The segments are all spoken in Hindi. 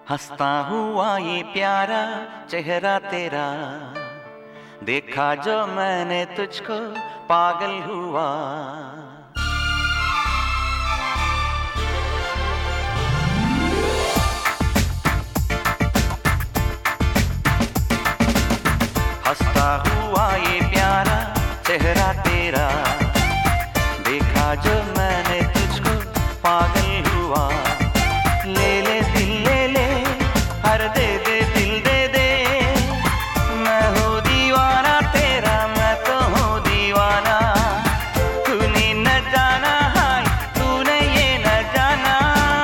हंसता हुआ ये प्यारा चेहरा तेरा, देखा जो मैंने तुझको पागल हुआ। हंसता हुआ ये प्यारा चेहरा तेरा, देखा जो मैंने तुझको पागल हुआ। ले ले दिल ले ले, हर दे दे दिल दे दे, मैं हूँ दीवाना तेरा, मैं तो हूँ दीवाना। तूने न जाना हाय, तूने ये न जाना।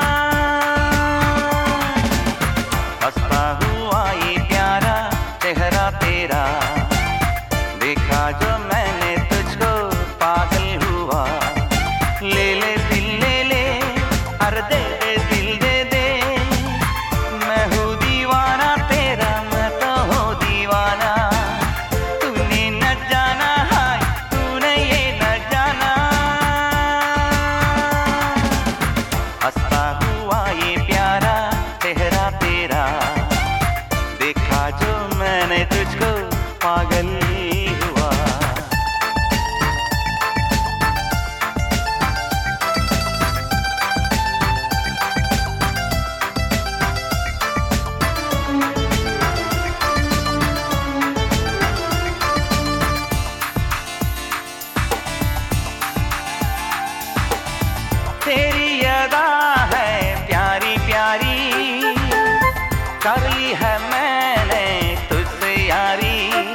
हंसता हुआ ये प्यारा चेहरा तेरा, देखा जो मैंने तुझको पागल हुआ। ले ले दिल ले ले, हर दे दे दिल दे दे, मैं हूँ दीवाना तेरा, मैं तो हूँ दीवाना। तूने न जाना हाय, तूने ये न जाना। हंसता हुआ ये प्यारा चेहरा तेरा, देखा जो मैंने तुझको पागल हुआ। तेरी अदा है प्यारी प्यारी, कर ली है मैंने तुझसे यारी।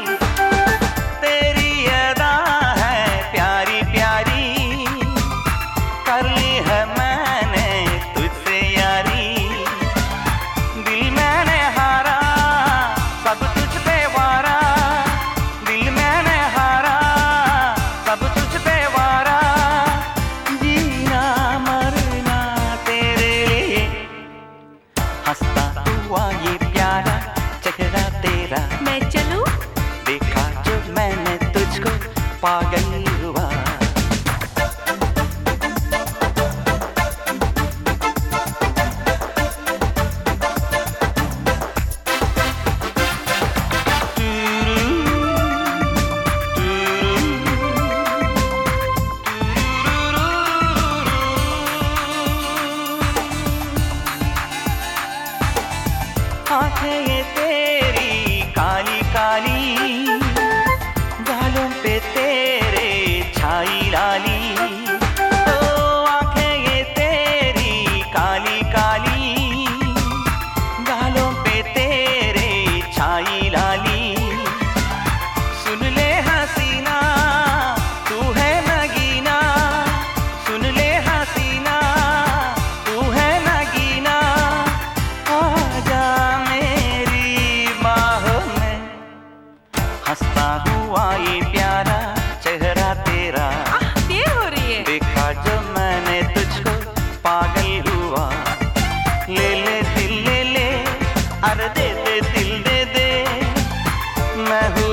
तेरी अदा है प्यारी प्यारी, कर ली है मैंने तुझसे यारी। दिल मैंने हारा, सब तुझ पे वारा। दिल मैंने हारा, सब तुझ पे वारा। जीना मरना तेरे लिए। हंसता हुआ ये प्यारा चेहरा तेरा, मैं चलूं? देखा जो मैंने तुझको पागल हुआ। आंखें ये तेरी काली काली, गालों पे तेरे छाई लाली। ओ आंखें ये तेरी काली काली, गालों पे तेरे छाई लाली। सुन ले हसीना, तू है नगीना। सुन ले हसीना, तू है नगीना। आजा मेरी बाहों में। हंसता हुआ ये प्यारा चेहरा तेरा, देर हो रही है। देखा जो मैंने तुझको पागल हुआ। ले ले दिल ले ले, अरे दे दे दिल दे दे, मैं हूँ